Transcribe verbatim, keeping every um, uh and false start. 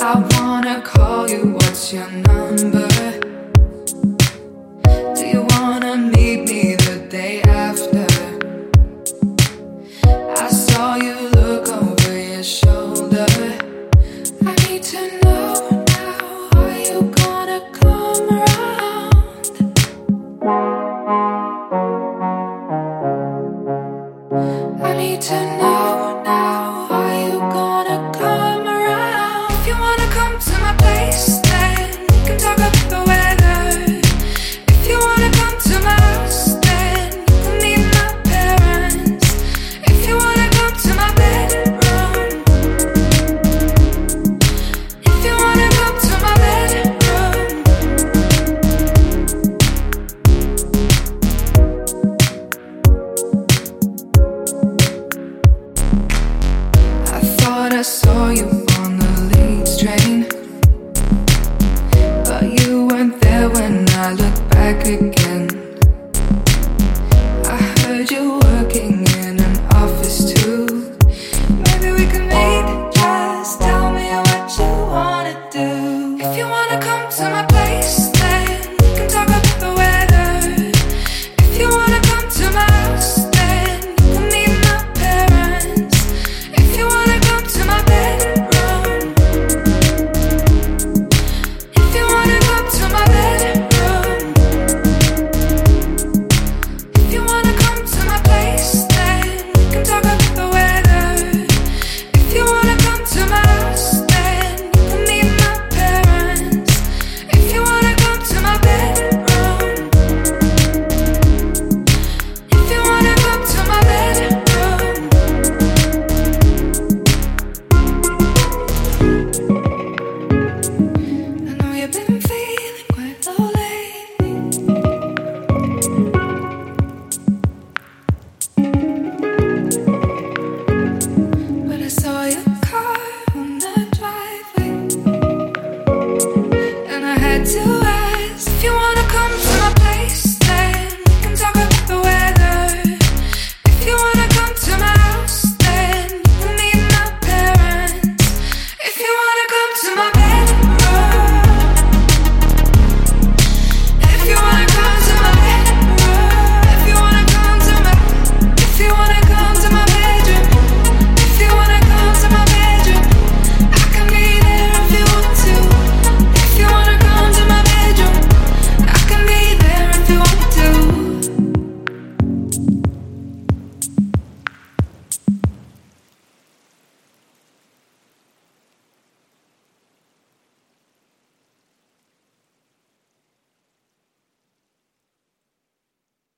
I wanna call you, what's your number? Do you wanna meet me the day after? I saw you look over your shoulder. I need to know now, are you gonna come around? I need to know now, are you gonna come around? If you wanna come to my place, then we can talk about the weather. If you wanna come to my house, then you can meet my parents. If you wanna come to my bedroom, if you wanna come to my bedroom, I thought I saw you on the Leeds train, but you weren't there when I looked back again. I heard you working in an office too. Maybe we can meet, just tell me what you wanna do. If you wanna come to my place, then we can talk about the weather. If you wanna come to my house, then you can meet my parents. If you wanna come to my bedroom, if you wanna come to my bedroom, if you wanna come to my place, then we can talk about the weather. If you wanna come to my house, then you can meet my parents. If you wanna come to my bedroom, if you wanna come to my bedroom. I know you've been feeling quite low lately, but I saw your car on the driveway, and I had to ask if you wanna come to my place, then we can talk about the weather. If you wanna come to my house, then you can meet my parents. If you wanna come to my